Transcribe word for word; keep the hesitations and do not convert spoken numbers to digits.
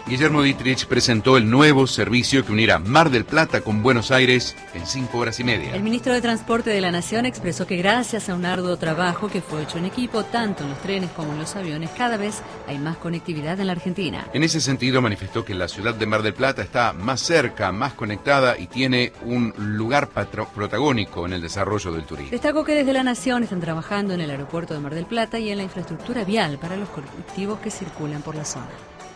Guillermo Dietrich presentó el nuevo servicio que unirá Mar del Plata con Buenos Aires en cinco horas y media. El ministro de Transporte de la Nación expresó que gracias a un arduo trabajo que fue hecho en equipo, tanto en los trenes como en los aviones, cada vez hay más conectividad en la Argentina. En ese sentido manifestó que la ciudad de Mar del Plata está más cerca, más conectada y tiene un lugar patro- protagónico en el desarrollo del turismo. Destacó que desde la Nación están trabajando en el aeropuerto de Mar del Plata y en la infraestructura vial para los colectivos que circulan por la zona.